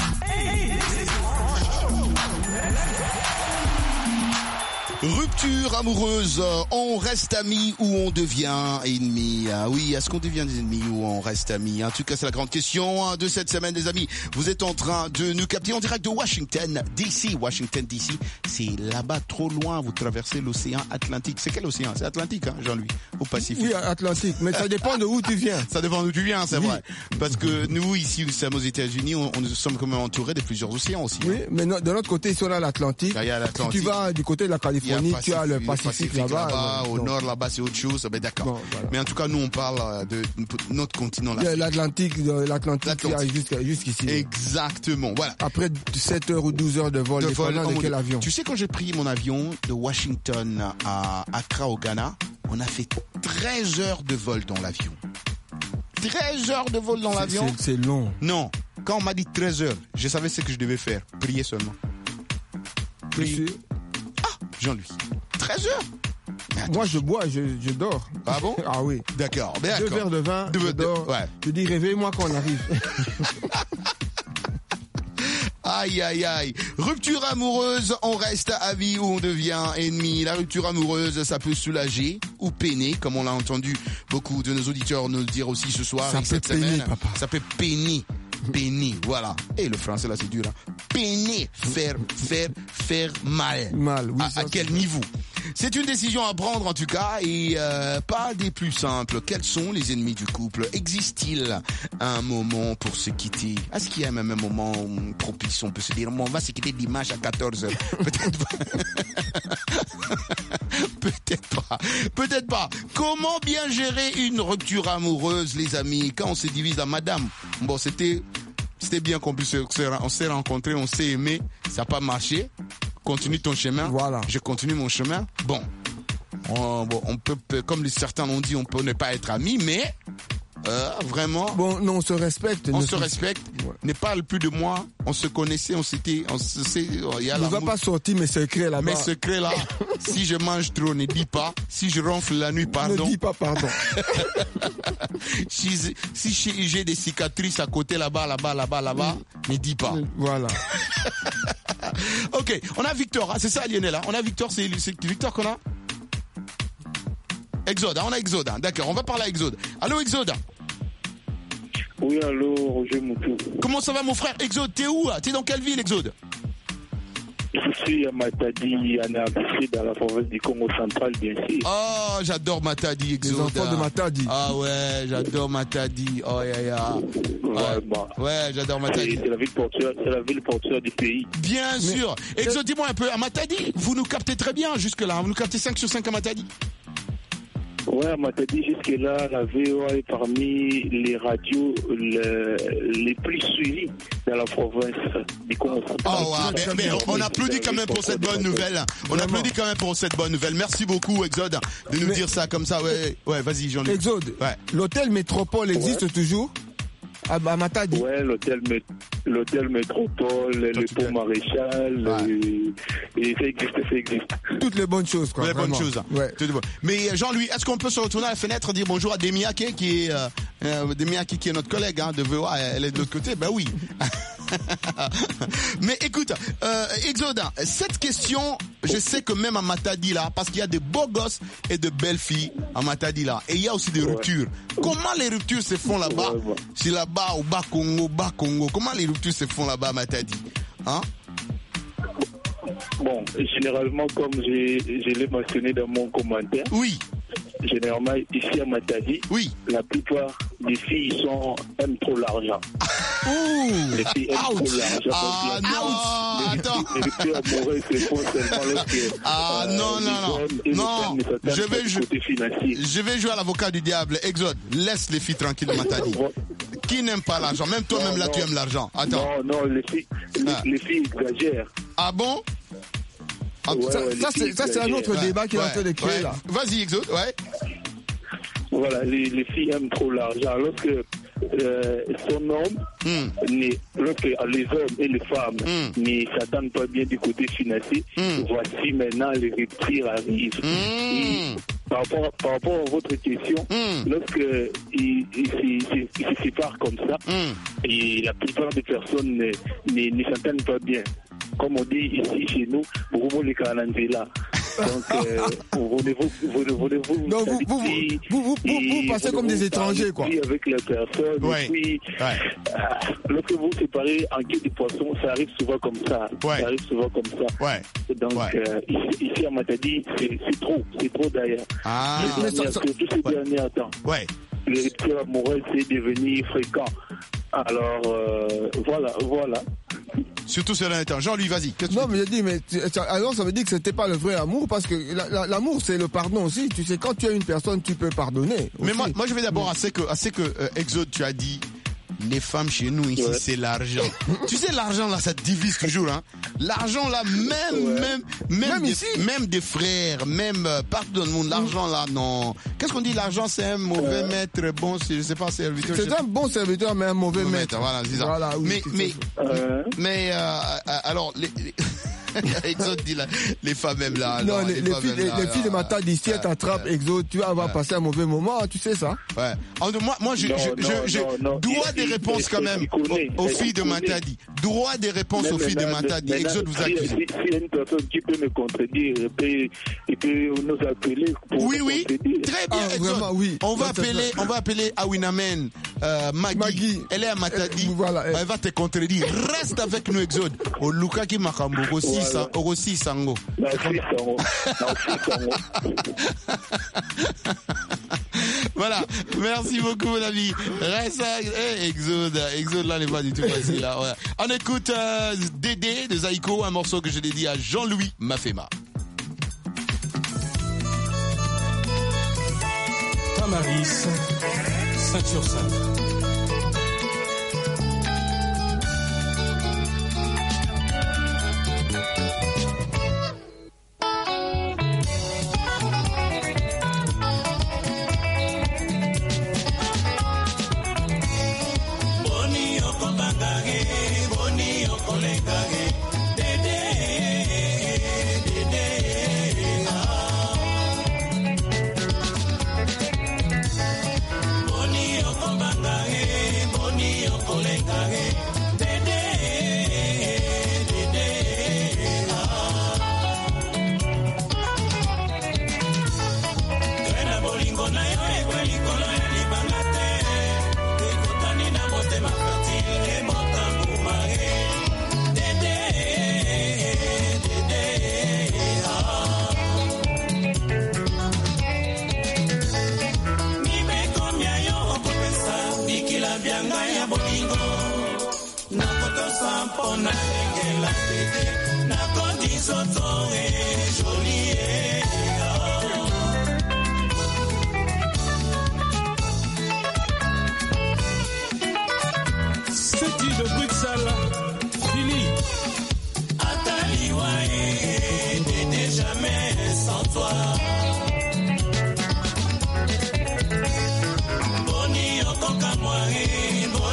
Rupture amoureuse, on reste amis ou on devient ennemis? Oui, est-ce qu'on devient des ennemis ou on reste amis? En tout cas, c'est la grande question de cette semaine, les amis. Vous êtes en train de nous capter en direct de Washington DC. Washington DC, c'est là-bas trop loin. Vous traversez l'océan Atlantique. C'est quel océan? C'est Atlantique, hein, Jean-Louis? Ou Pacifique? Oui, Atlantique, mais ça dépend de où tu viens. Ça dépend d'où tu viens, c'est vrai. Parce que nous, ici, nous sommes aux États-Unis, on nous sommes quand même entourés de plusieurs océans aussi. Oui, mais de l'autre côté, si on a l'Atlantique, si tu vas du côté de la Californie, tu as le Pacifique là-bas. Au nord, là-bas, c'est autre chose. Ben, d'accord. Bon, voilà. Mais en tout cas, nous, on parle de notre continent là. L'Atlantique, jusqu'ici. Exactement. Voilà. Après 7 heures ou 12 heures de vol, dépendant de quel avion. Tu sais, quand j'ai pris mon avion de Washington à Accra au Ghana, on a fait 13 heures de vol dans l'avion. 13 heures de vol dans l'avion. C'est long. Non. Quand on m'a dit 13 heures, je savais ce que je devais faire. Prier seulement. Prier. Jean-Louis, 13 heures. Moi, je bois, je dors. Ah bon? Ah oui. D'accord. 2 verres de vin, je dors. Ouais. Je dis, réveille-moi quand on arrive. Aïe, aïe, aïe. Rupture amoureuse, on reste amis ou on devient ennemi. La rupture amoureuse, ça peut soulager ou peiner, comme on l'a entendu beaucoup de nos auditeurs nous dire aussi ce soir. Ça peut peiner, papa. Ça peut peiner. Peiner, voilà. Et le français là c'est dur, hein. Peiner, faire mal. Mal, oui. À quel niveau? C'est une décision à prendre en tout cas et pas des plus simples. Quels sont les ennemis du couple? Existe-t-il un moment pour se quitter? Est-ce qu'il y a même un moment propice? On peut se dire, on va se quitter dimanche à 14h. Peut-être pas. Peut-être pas. Comment bien gérer une rupture amoureuse, les amis, quand on se divise à madame? Bon, c'était bien qu'on puisse on s'est rencontrés, on s'est aimé, ça n'a pas marché. Continue ton chemin. Voilà. Je continue mon chemin. Bon, on peut, comme certains l'ont dit, on peut ne pas être amis, mais vraiment. Bon, non, on se respecte. On se respecte. Ouais. Ne parle plus de moi. On se connaissait, on sait. Il ne va pas sortir mes secrets là-bas. Mes secrets là. Si je mange trop, ne dis pas. Si je ronfle la nuit, pardon. Ne dis pas pardon. Si j'ai des cicatrices à côté là-bas, ne dis pas. Voilà. Ok, on a Victor, c'est ça Lionel, hein? On a Victor, c'est Victor qu'on a? Exode, on a Exode, hein? D'accord, on va parler à Exode. Allô Exode? Oui, allô Roger Moutou. Comment ça va mon frère Exode? T'es où? T'es dans quelle ville Exode? Je suis à Matadi, en RDC, dans la province du Congo central, bien sûr. Oh, j'adore Matadi, Exode. Les enfants de Matadi. Ah ouais, j'adore Matadi. Oh, ouais, j'adore Matadi. C'est la ville portuaire du pays. Bien sûr. Exode, dis-moi un peu, à Matadi, vous nous captez très bien jusque-là. Vous nous captez 5 sur 5 à Matadi. Ouais, à Matadi, jusque-là, la VOA est parmi les radios les plus suivies dans la province du Congo central. Oh, ouais, mais on applaudit quand même pour cette bonne nouvelle. On applaudit quand même pour cette bonne nouvelle. Merci beaucoup, Exode, de nous dire ça comme ça. Ouais, vas-y, Jean-Luc. Exode, ouais. L'hôtel Métropole existe toujours? à Matadi. Ouais, l'hôtel Métropole, le pont Maréchal, et ça existe. Toutes les bonnes choses, quoi. Les bonnes choses. Ouais. Mais Jean-Louis, est-ce qu'on peut se retourner à la fenêtre, dire bonjour à Demiake qui est notre collègue de VOA, elle est de l'autre côté? Ben oui. Mais écoute, Exode, cette question, je sais que même à Matadi là, parce qu'il y a des beaux gosses et de belles filles à Matadi là, et il y a aussi des ruptures. Comment les ruptures se font là-bas? C'est là-bas au bas Congo. Comment les ruptures se font là-bas à Matadi? Hein? Bon, généralement, comme je l'ai mentionné dans mon commentaire. Oui. Généralement, ici à Matadi, la plupart des filles aiment trop l'argent. Les filles aiment trop l'argent. Ah non, attends. Les ruptures amoureuses se font seulement lorsque non. Je vais jouer à l'avocat du diable. Exode, laisse les filles tranquilles à Matadi. Qui n'aime pas l'argent? Même toi-même là, tu aimes l'argent. Attends. Non, les filles exagèrent. Ah bon? Ça, c'est un autre débat qui est en train de créer là. Vas-y, Exode, Voilà, les filles aiment trop l'argent. Lorsque son homme, lorsque les hommes et les femmes ne s'attendent pas bien du côté financier, voici maintenant les ruptures arrivent. Et par rapport à votre question, lorsque ils se séparent comme ça, et la plupart des personnes ne s'entendent pas bien. Comme on dit ici chez nous, vous les Kalanzela. Donc, vous passez comme des étrangers, quoi. Avec la personne, et puis, lorsque vous vous séparez en queue de poisson, ça arrive souvent comme ça. Donc, ici à Matadi, c'est trop d'ailleurs. Surtout ces derniers temps. Les ruptures amoureuses, c'est devenu fréquent. Alors, voilà. Surtout sur l'internet. Jean-Louis, vas-y. Non, mais j'ai dit, alors ça veut dire que c'était pas le vrai amour, parce que l'amour, c'est le pardon aussi. Tu sais, quand tu as une personne, tu peux pardonner. Mais moi, je vais d'abord à ce que Exode, tu as dit. Les femmes chez nous ici, c'est l'argent. Tu sais, l'argent là, ça divise toujours. Hein. L'argent là, même des frères, même partout dans le monde, l'argent là, non. Qu'est-ce qu'on dit? L'argent, c'est un mauvais maître, bon, je sais pas, serviteur. C'est un bon serviteur, mais un mauvais maître. Voilà, c'est ça. Voilà, oui, mais alors, Exode dit là, les femmes même là. Non, les filles de Matadi, si elles t'attrapent, Exode, tu vas avoir passé un mauvais moment, tu sais ça? Ouais. Moi, je dois des réponses quand même aux filles de Matadi. Droit des réponses aux filles de Matadi. Exode vous accuse. Si y a une personne qui peut me contredire, il peut nous appeler pour Oui, très bien, Exode. Vraiment, oui. On va appeler Awinamen, Maggie. Elle est à Matadi. Voilà, elle va te contredire. Reste avec nous, Exode. Au Luka qui m'a aussi Sango. Voilà, merci beaucoup mon ami. Reste Exode là n'est pas du tout facile là. Ouais. On écoute Dédé de Zaïko, un morceau que je dédie à Jean-Louis Mafema. Tamaris, Saint-Ursin.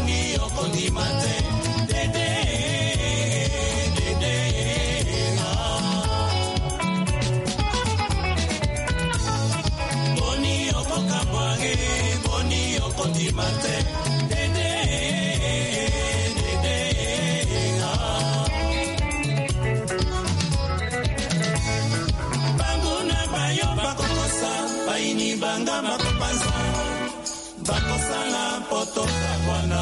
boni okondimate dede boni okokabwage boni okondimate dede banguna bayo bakokosa baini banga makopanza bakosala poto kabwana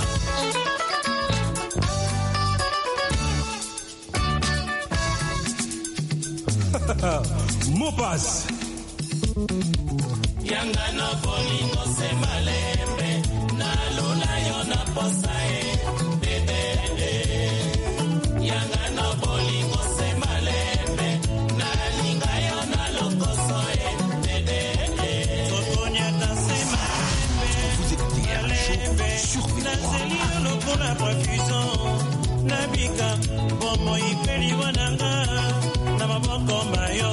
Mopas Yanga na bolingo se malembe na lula yo na posae dede Yanga na bolingo se malembe na linga yo na lokosoe dede Totonya ta se malembe yalembe na zelio lokuna profusion na bika bomo ipeli wananga na maboko mayo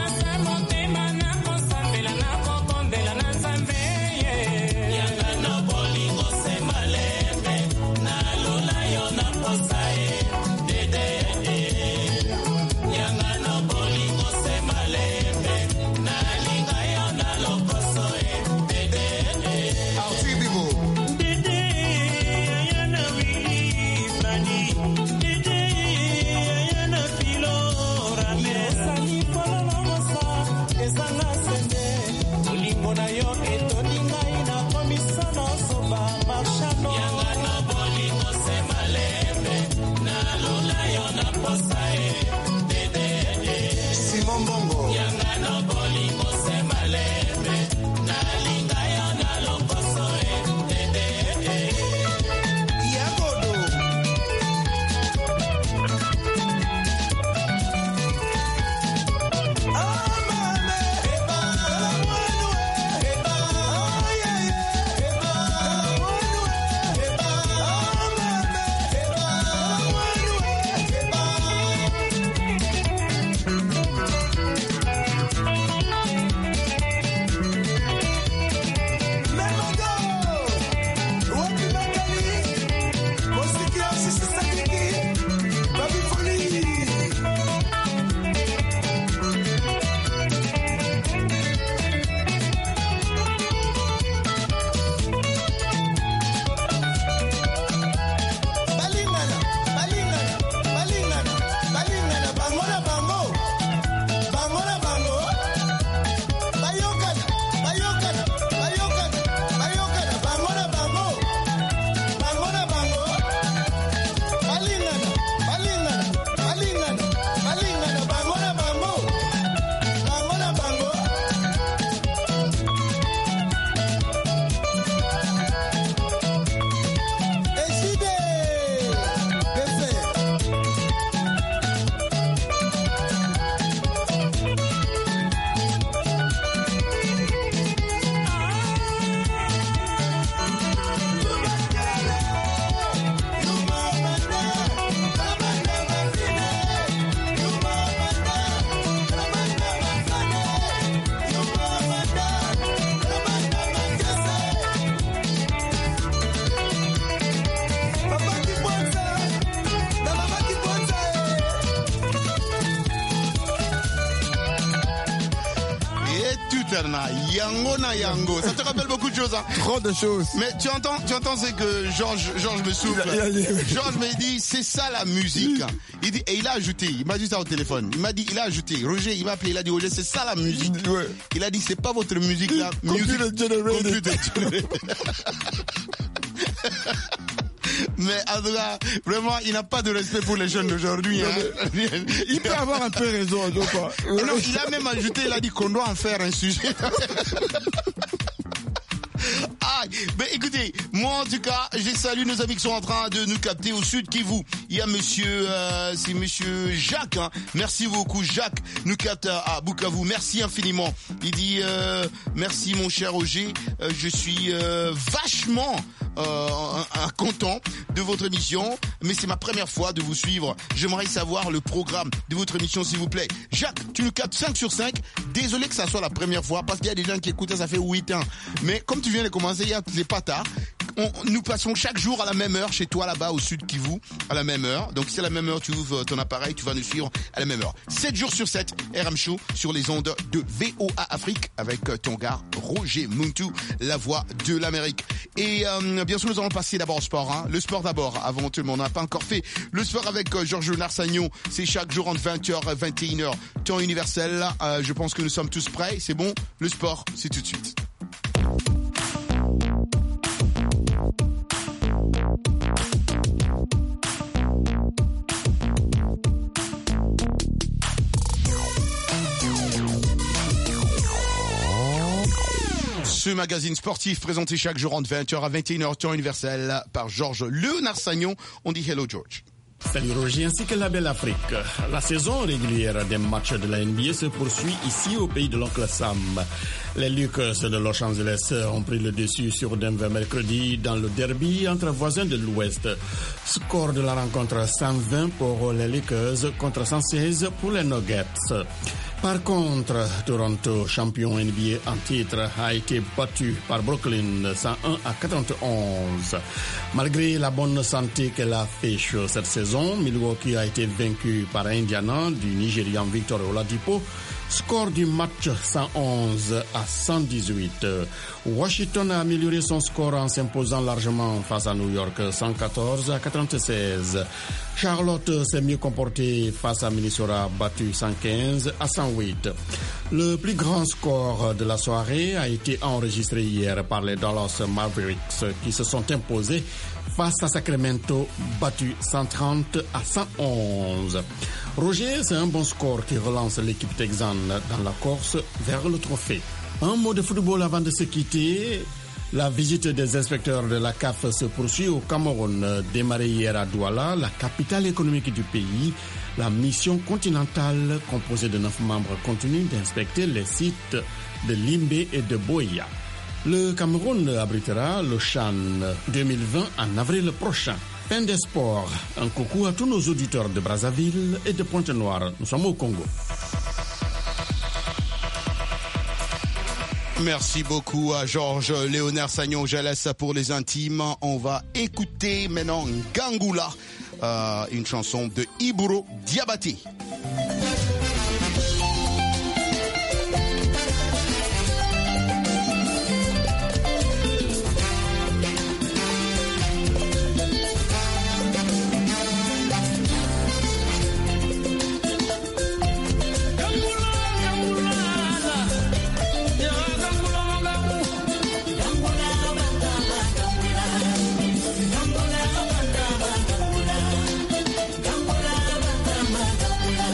Yango, ça te rappelle beaucoup de choses, hein? Trop de choses. Mais tu entends ce que Georges me souffle. Georges me dit, c'est ça la musique. Il dit, et il a ajouté, il m'a dit ça au téléphone. Il a ajouté, Roger, il m'a appelé, il a dit, Roger, c'est ça la musique. Ouais. Il a dit, c'est pas votre musique là. Computer generated. Mais en tout cas, vraiment, il n'a pas de respect pour les jeunes d'aujourd'hui. Hein. Il peut avoir un peu raison. Donc, non, il a même ajouté, il a dit qu'on doit en faire un sujet. Ah, ben écoutez, moi en tout cas, je salue nos amis qui sont en train de nous capter au Sud Kivu. Il y a c'est monsieur Jacques, hein. Merci beaucoup Jacques, nous capte à Bukavu. Merci infiniment. Il dit merci mon cher Roger, je suis vachement content de votre émission, mais c'est ma première fois de vous suivre. J'aimerais savoir le programme de votre émission s'il vous plaît. Jacques, tu nous captes 5 sur 5. Désolé que ça soit la première fois parce qu'il y a des gens qui écoutent ça fait 8 ans. Mais comme tu viens de commencer, il y a les patas. nous passons chaque jour à la même heure chez toi là-bas au sud Kivu, à la même heure. Donc si à la même heure tu ouvres ton appareil, tu vas nous suivre à la même heure. 7 jours sur 7, RM Show sur les ondes de VOA Afrique avec ton gars Roger Muntu, la voix de l'Amérique. Et bien sûr, nous allons passer d'abord au sport. Hein. Le sport d'abord, avant tout le monde. On n'a pas encore fait le sport avec Georges Narsagnon. C'est chaque jour entre 20h et 21h, temps universel. Je pense que nous sommes tous prêts. C'est bon, le sport, c'est tout de suite. Ce magazine sportif présenté chaque jour entre 20h à 21h, temps universel, par Georges Narsagnon. On dit hello George. Salut Roger, ainsi que la belle Afrique. La saison régulière des matchs de la NBA se poursuit ici au pays de l'oncle Sam. Les Lakers de Los Angeles ont pris le dessus sur Denver mercredi dans le derby entre voisins de l'Ouest. Score de la rencontre 120 pour les Lakers contre 116 pour les Nuggets. Par contre, Toronto, champion NBA en titre, a été battu par Brooklyn 101 à 91. Malgré la bonne santé qu'elle a fait cette saison, Milwaukee a été vaincu par Indiana du Nigérian Victor Oladipo. Score du match 111 à 118. Washington a amélioré son score en s'imposant largement face à New York 114 à 96. Charlotte s'est mieux comportée face à Minnesota, battu 115 à 108. Le plus grand score de la soirée a été enregistré hier par les Dallas Mavericks qui se sont imposés face à Sacramento, battu 130 à 111. Roger, c'est un bon score qui relance l'équipe texane dans la course vers le trophée. Un mot de football avant de se quitter. La visite des inspecteurs de la CAF se poursuit au Cameroun. Démarrée hier à Douala, la capitale économique du pays, la mission continentale composée de 9 membres continue d'inspecter les sites de Limbé et de Boya. Le Cameroun abritera le CHAN 2020 en avril prochain. Fin des sports. Un coucou à tous nos auditeurs de Brazzaville et de Pointe-Noire. Nous sommes au Congo. Merci beaucoup à Georges Narsagnon. Je laisse ça pour les intimes. On va écouter maintenant Ngangula, une chanson de Ibro Diabaté. Gangula,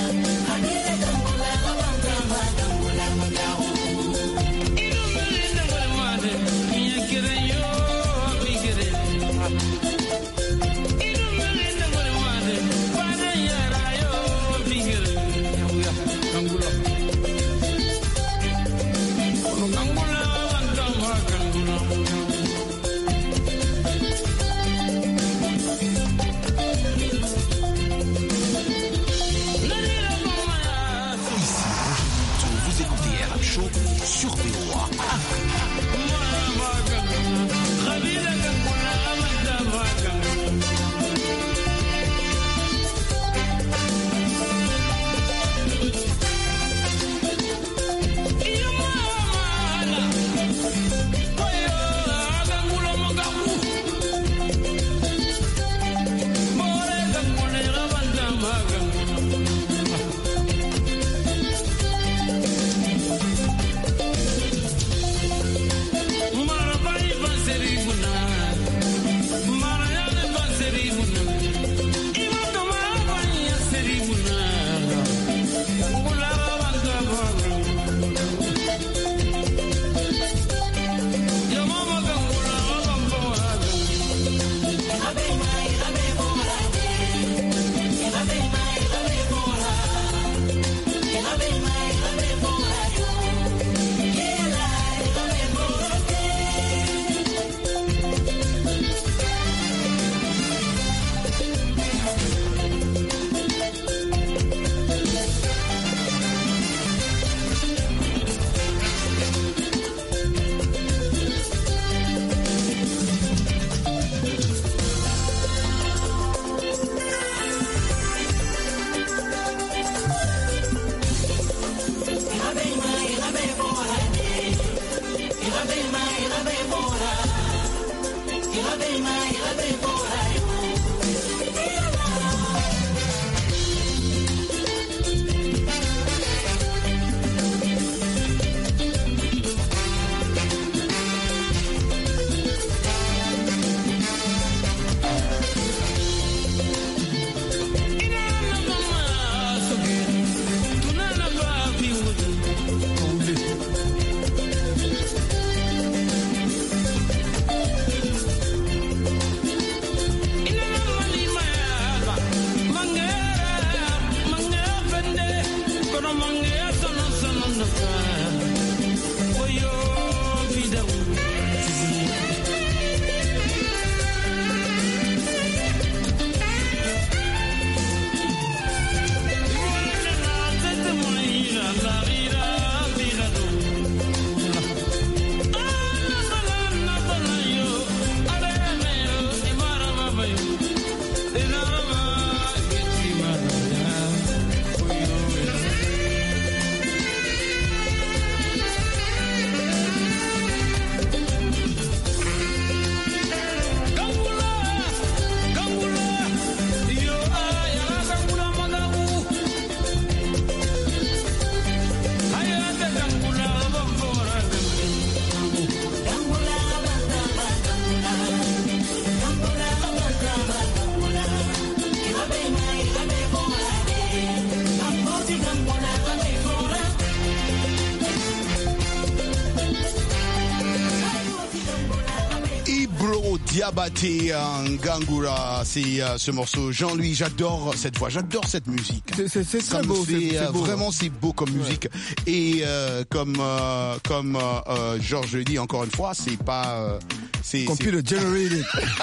Modibo Diabaté Ngangura, c'est ce morceau. Jean-Louis, j'adore cette voix, j'adore cette musique. C'est très beau, c'est beau. Vraiment, c'est beau comme musique. Et comme Georges le dit encore une fois, c'est pas... Computer generated.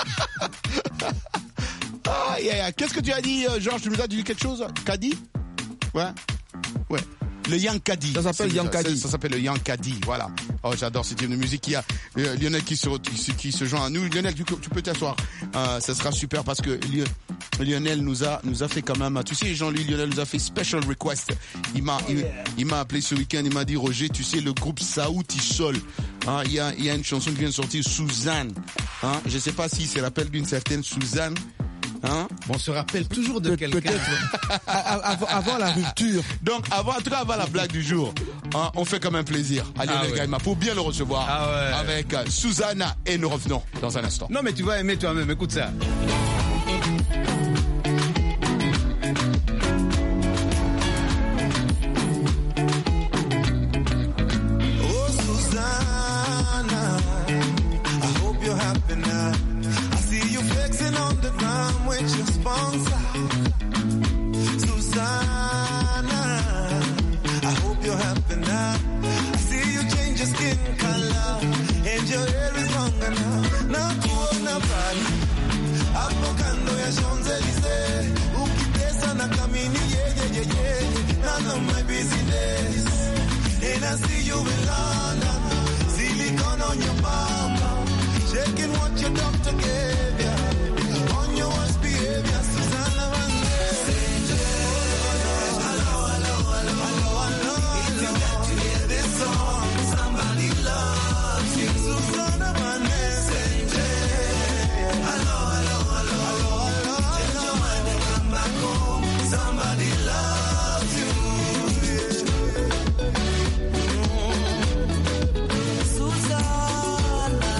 Qu'est-ce que tu as dit, Georges? Tu nous as dit quelque chose? Caddy? Ouais. Le Yankadi. Ça s'appelle Yankadi. Ça s'appelle le Yankadi, voilà. Oh, j'adore ce type de musique. Il y a Lionel qui se joint à nous. Lionel, tu peux t'asseoir. Ça sera super parce que Lionel nous a fait quand même, tu sais, Jean-Louis, Lionel nous a fait special request. Il m'a appelé ce week-end, il m'a dit, Roger, tu sais, le groupe Saouti Sol, il y a une chanson qui vient de sortir, Suzanne. Je sais pas s'il se rappelle d'une certaine Suzanne. On se rappelle toujours de quelqu'un. Peut-être avant la rupture. Donc, avant la blague du jour, on fait quand même plaisir à Lionel Gaïma pour bien le recevoir avec Susanna et nous revenons dans un instant. Non, mais tu vas aimer toi-même, écoute ça. Oh, Susanna, I hope you're happy now. I see you flexing on the ground with your sponsor. Susanna, I hope you're happy now. I see you change your skin color and your hair is longer now. Now to own a body, abocando ya Champs-Élysées. Ukitesa na kamini, yeah. None of my business. And I see you in London, silicone on your mama, shaking what your doctor gave ya. On your worst behavior, Susanna Vande. Hello. If you got to hear this song, somebody loves you. Susanna Vande. Hello. Change your mind and come back home. Somebody loves you. Susanna.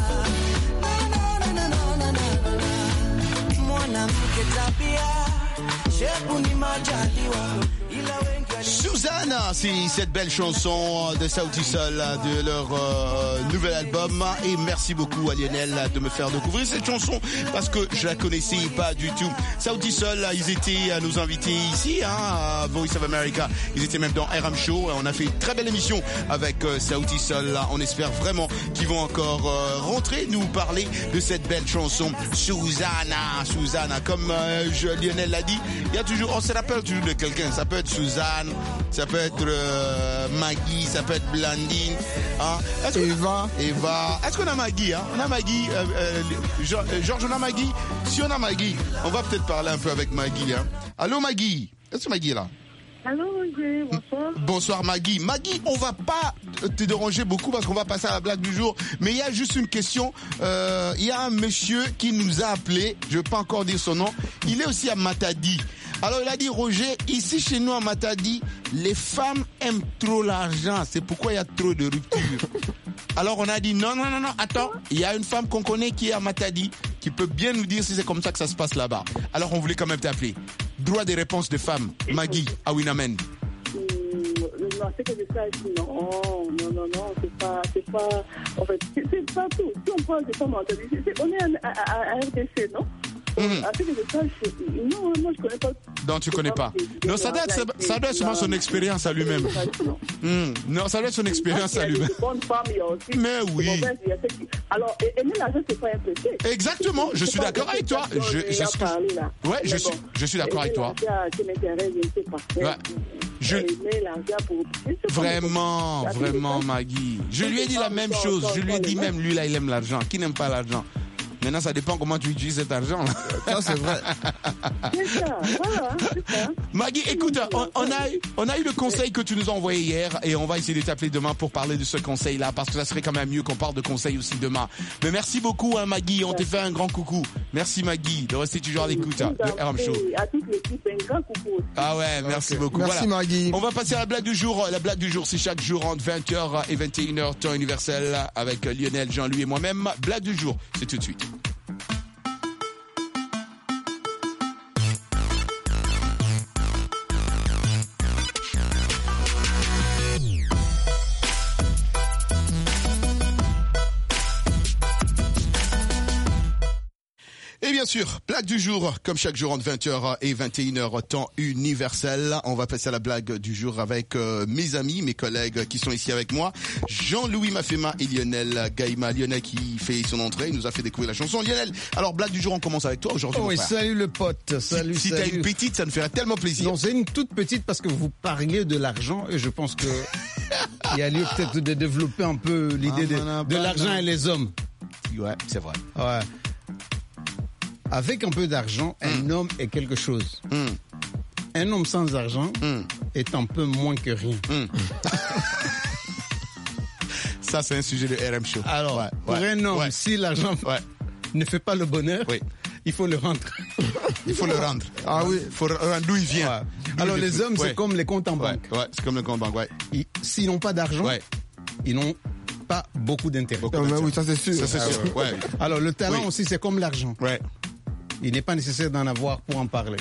Mwanamke tabia, shepu ni majaliwa. Susanna, c'est cette belle chanson de Saouti Sol de leur nouvel album. Et merci beaucoup à Lionel de me faire découvrir cette chanson parce que je la connaissais pas du tout. Saouti Sol, ils étaient nos invités ici, à Voice of America. Ils étaient même dans RM Show. On a fait une très belle émission avec Saouti Sol. On espère vraiment qu'ils vont encore rentrer nous parler de cette belle chanson Susanna. Comme Lionel l'a dit, il y a toujours, on se rappelle toujours de quelqu'un. Ça peut être Suzanne, ça peut être Maggie, ça peut être Blandine. Eva. Est-ce qu'on a Maggie? On a Maggie. Georges, on a Maggie. Si on a Maggie, on va peut-être parler un peu avec Maggie. Allô Maggie? Est-ce que Maggie est là? Allô, Roger, bonsoir. Bonsoir Maggie. Maggie, on va pas te déranger beaucoup parce qu'on va passer à la blague du jour. Mais il y a juste une question. Il y a un monsieur qui nous a appelé. Je ne vais pas encore dire son nom. Il est aussi à Matadi. Alors il a dit, Roger, ici chez nous à Matadi, les femmes aiment trop l'argent. C'est pourquoi il y a trop de ruptures. Alors on a dit, non, attends. Il y a une femme qu'on connaît qui est à Matadi, qui peut bien nous dire si c'est comme ça que ça se passe là-bas. Alors on voulait quand même t'appeler. Droit des réponses de femmes. Maggie, à Winamen. Non, c'est que je sache, non, c'est pas, en fait, c'est pas tout. Si on parle de femmes en Tunisie, on est à RDC, non? À ce que je sache, non, moi je connais pas. Non, tu connais pas. Non, ça doit être sûrement son expérience à lui-même. Non, ça doit être son expérience à lui-même. Mais oui. Alors, aimer l'argent, c'est pas un péché. Exactement, je suis d'accord avec toi. Je suis d'accord avec toi. Qui m'intéresse, je ne sais pas. Vraiment, Maggie. Je lui ai dit la même chose. Je lui ai dit même, lui là, il aime l'argent. Qui n'aime pas l'argent? Maintenant, ça dépend comment tu utilises cet argent. Ça, c'est vrai. C'est ça, voilà, c'est ça. Maggie, écoute, on a eu le conseil que tu nous as envoyé hier et on va essayer de t'appeler demain pour parler de ce conseil-là parce que ça serait quand même mieux qu'on parle de conseils aussi demain. Mais merci beaucoup, Maggie. On te fait un grand coucou. Merci, Maggie, de rester toujours à l'écoute de RM Show. À toute l'équipe, un grand coucou aussi. Ah ouais, merci beaucoup. Merci, voilà. Maggie. On va passer à la blague du jour. La blague du jour, c'est chaque jour entre 20h et 21h, temps universel, avec Lionel, Jean-Louis et moi-même. Blague du jour, c'est tout de suite. Et bien sûr, blague du jour, comme chaque jour entre 20h et 21h, temps universel. On va passer à la blague du jour avec mes amis, mes collègues qui sont ici avec moi. Jean-Louis Mafema et Lionel Gaïma. Lionel qui fait son entrée, il nous a fait découvrir la chanson. Lionel, alors blague du jour, on commence avec toi aujourd'hui. Oh oui, salut le pote, salut. Si t'as une petite, ça me ferait tellement plaisir. Non, c'est une toute petite parce que vous parliez de l'argent et je pense que il y a lieu peut-être de développer un peu l'idée de l'argent et les hommes. Ouais, c'est vrai. Ouais. Avec un peu d'argent, un homme est quelque chose. Un homme sans argent est un peu moins que rien. Ça, c'est un sujet de RM Show. Alors, pour un homme, si l'argent ne fait pas le bonheur, il faut le rendre. Il faut le rendre. Ah oui, il faut rendre d'où il vient. Alors, les hommes, c'est comme les comptes en banque. Ouais, c'est comme les comptes en banque, S'ils n'ont pas d'argent, ils n'ont pas beaucoup d'intérêt. Oui, ça c'est sûr. Ça, c'est sûr. Alors, le talent aussi, c'est comme l'argent. Il n'est pas nécessaire d'en avoir pour en parler.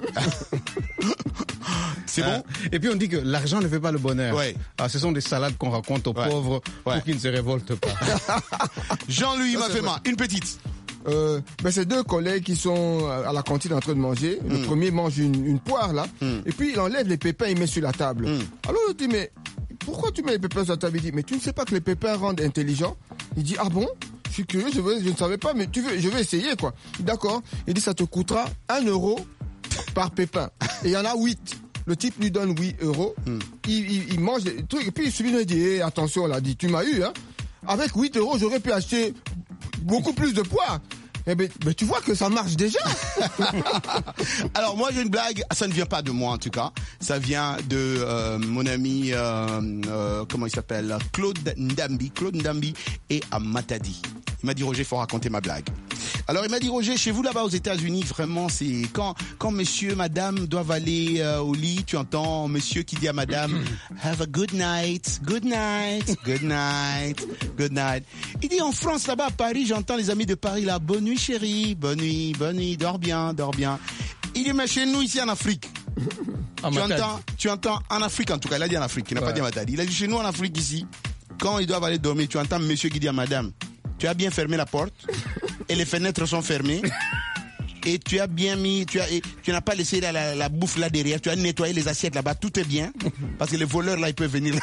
C'est bon. Et puis on dit que l'argent ne fait pas le bonheur. Alors, ce sont des salades qu'on raconte aux pauvres pour qu'ils ne se révoltent pas. Jean-Louis Mafema, une petite. C'est deux collègues qui sont à la cantine en train de manger. Le premier mange une poire là, et puis il enlève les pépins et il met sur la table. Alors je dis mais pourquoi tu mets les pépins sur la table? Il dit mais tu ne sais pas que les pépins rendent intelligent? Il dit ah bon? Je suis curieux, je ne savais pas, mais je vais essayer quoi. D'accord. Il dit ça te coûtera 1 euro par pépin. Et il y en a 8. Le type lui donne 8 euros. Il mange des trucs et puis celui-là dit hey, attention là, dit tu m'as eu hein. Avec 8 euros j'aurais pu acheter beaucoup plus de poids. Eh ben, tu vois que ça marche déjà. Alors moi j'ai une blague, ça ne vient pas de moi en tout cas, ça vient de mon ami, comment il s'appelle, Claude Ndambi et à Matadi. Il m'a dit Roger, faut raconter ma blague. Alors il m'a dit Roger, chez vous là-bas aux États-Unis, vraiment c'est quand monsieur, madame doivent aller au lit, tu entends monsieur qui dit à madame have a good night, good night, good night, good night. Il dit en France là-bas à Paris, j'entends les amis de Paris là, bonne nuit chérie, bonne nuit, dors bien. Il dit mais chez nous ici en Afrique. Tu entends en Afrique en tout cas, il a dit en Afrique, il n'a pas dit à Matadi. Il a dit chez nous en Afrique ici, quand ils doivent aller dormir, tu entends monsieur qui dit à madame, tu as bien fermé la porte et les fenêtres sont fermées et tu as bien mis, tu n'as pas laissé la bouffe là derrière, tu as nettoyé les assiettes là-bas, tout est bien parce que les voleurs là ils peuvent venir.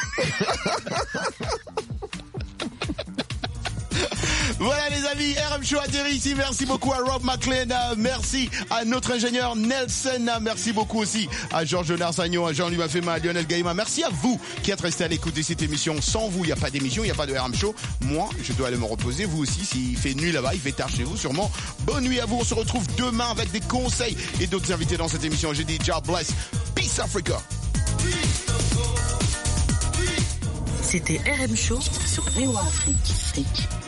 Voilà les amis, RM Show atterri ici. Merci beaucoup à Rob McLean, merci à notre ingénieur Nelson, merci beaucoup aussi à Georges Narsagnon, à Jean-Louis Mafema, à Lionel Gaïma. Merci à vous qui êtes restés à l'écoute de cette émission. Sans vous, il n'y a pas d'émission, il n'y a pas de RM Show. Moi, je dois aller me reposer. Vous aussi, s'il fait nuit là-bas, il fait tard chez vous sûrement. Bonne nuit à vous. On se retrouve demain avec des conseils et d'autres invités dans cette émission. J'ai dit God bless. Peace Africa. C'était RM Show sur VOA Afrique.